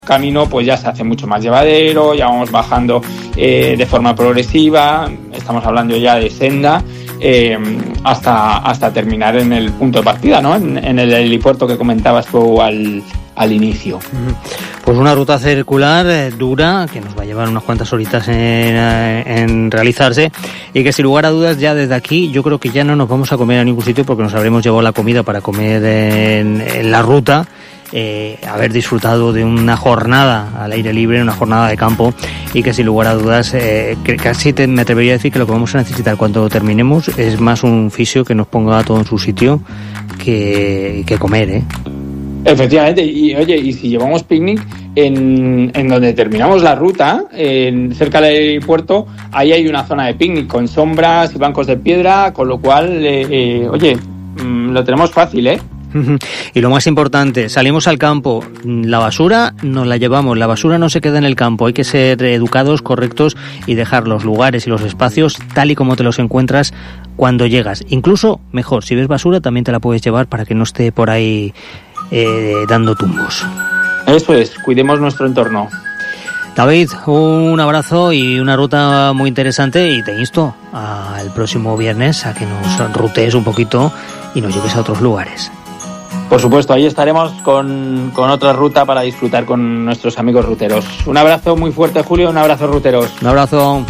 camino pues ya se hace mucho más llevadero, ya vamos bajando de forma progresiva, estamos hablando ya de senda, hasta terminar en el punto de partida, ¿no? En el helipuerto que comentabas tú al inicio. Pues una ruta circular dura, que nos va a llevar unas cuantas horitas en realizarse, y que sin lugar a dudas ya desde aquí yo creo que ya no nos vamos a comer a ningún sitio, porque nos habremos llevado la comida para comer en la ruta. Haber disfrutado de una jornada al aire libre, una jornada de campo, y que sin lugar a dudas que casi me atrevería a decir que lo que vamos a necesitar cuando terminemos es más un fisio que nos ponga todo en su sitio que comer, Efectivamente, y oye, y si llevamos picnic en donde terminamos la ruta, cerca del aeropuerto, ahí hay una zona de picnic con sombras y bancos de piedra, con lo cual, lo tenemos fácil, Y lo más importante, salimos al campo, la basura nos la llevamos, la basura no se queda en el campo, hay que ser educados, correctos y dejar los lugares y los espacios tal y como te los encuentras cuando llegas. Incluso, mejor, si ves basura también te la puedes llevar para que no esté por ahí dando tumbos. Eso es, cuidemos nuestro entorno. David, un abrazo y una ruta muy interesante, y te insto al próximo viernes a que nos rutees un poquito y nos lleves a otros lugares. Por supuesto, ahí estaremos con otra ruta para disfrutar con nuestros amigos ruteros. Un abrazo muy fuerte, Julio, un abrazo, ruteros. Un abrazo.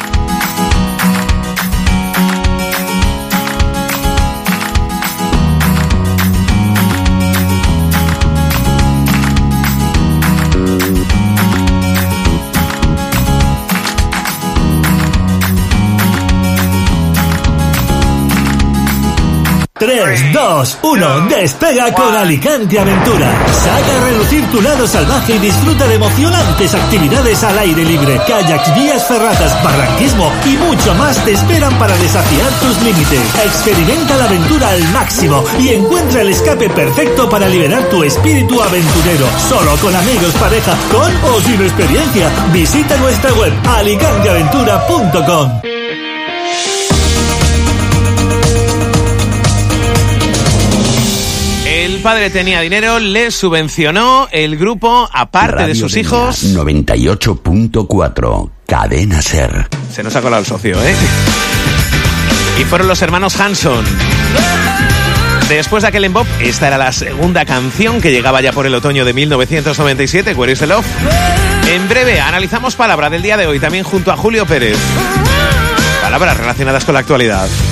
Tres, 2, 1, despega con Alicante Aventura. Saca a relucir tu lado salvaje y disfruta de emocionantes actividades al aire libre. Kayaks, vías ferratas, barranquismo y mucho más te esperan para desafiar tus límites. Experimenta la aventura al máximo y encuentra el escape perfecto para liberar tu espíritu aventurero. Solo con amigos, pareja, con o sin experiencia. Visita nuestra web alicanteaventura.com. El padre tenía dinero, le subvencionó el grupo, aparte Radio de sus hijos. 98.4, Cadena Ser. Se nos ha colado el socio, Y fueron los hermanos Hanson. Después de aquel embop, esta era la segunda canción que llegaba ya por el otoño de 1997, Where is the Love. En breve analizamos palabra del día de hoy, también junto a Julio Pérez. Palabras relacionadas con la actualidad.